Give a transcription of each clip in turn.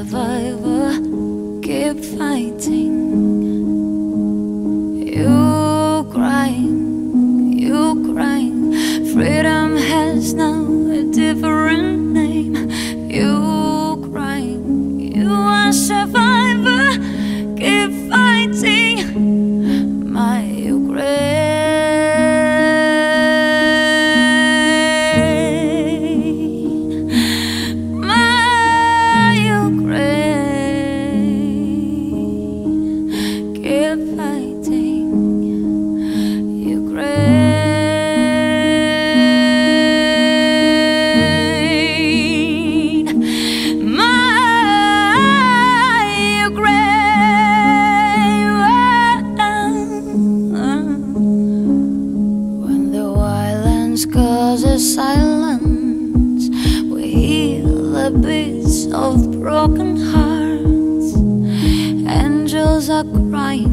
survivor, keep fighting. You crying, freedom has now a different name. You crying, you are survivor, keep fighting. My Ukraine, my Ukraine, keep fighting. Ukraine, my Ukraine. When the violence causes silence, we hear the beats of broken hearts. Angels are crying,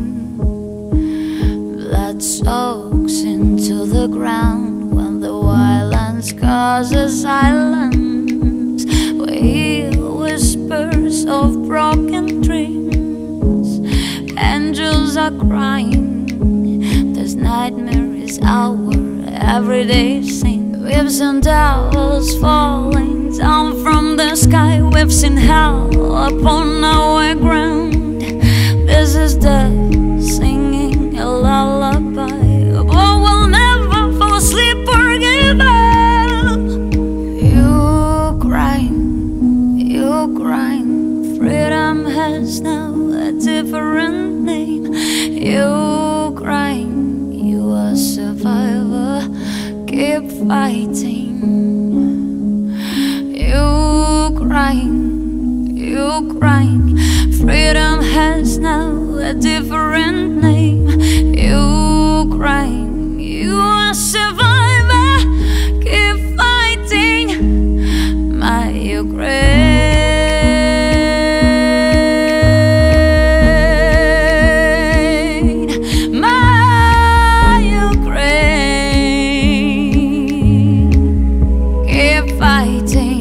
blood soaks into the ground. When the violence causes silence, we hear whispers of broken dreams. Angels are crying, this nightmare is our everyday scene. We've seen towers falling down from the sky. We've seen hell upon our ground. This is death singing a lullaby, but we'll never fall asleep or give up. You crying, freedom has now a different name. You crying, you are a survivor, keep fighting. You crying, freedom has now a different name. You crying, you are a survivor, keep fighting. My Ukraine, my Ukraine, keep fighting.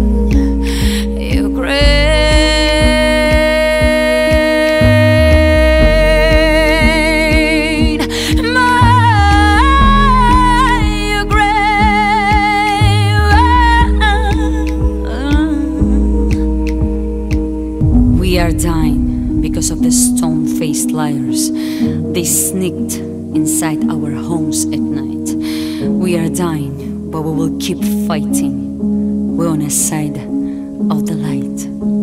We are dying because of the stone-faced liars. They sneaked inside our homes at night. We are dying, but we will keep fighting. We're on the side of the light.